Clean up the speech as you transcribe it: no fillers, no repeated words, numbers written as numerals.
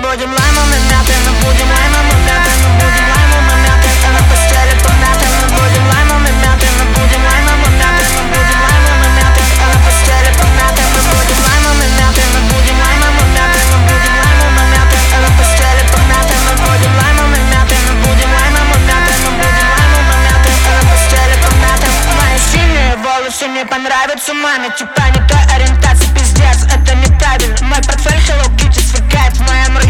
будем лаймом и мяты, мы будем лаймом и мяты, мы будем лаймом и мяты, а на постели помяты. Мы будем лаймом и мяты, мы будем лаймом и мяты, мы будем лаймом и мяты, а на постели помяты. Мы будем лаймом и мяты, мы будем лаймом и мяты, мы будем лаймом и мяты, а на постели помяты. Мы будем лаймом и мяты, мы будем лаймом и мяты, мы будем лаймом и мяты, а на постели помяты. Мои синие волосы не понравятся маме, типа не той ориентации, пиздец, это неправильно. Мой портфель Hello Kitty сверкает в моем районе.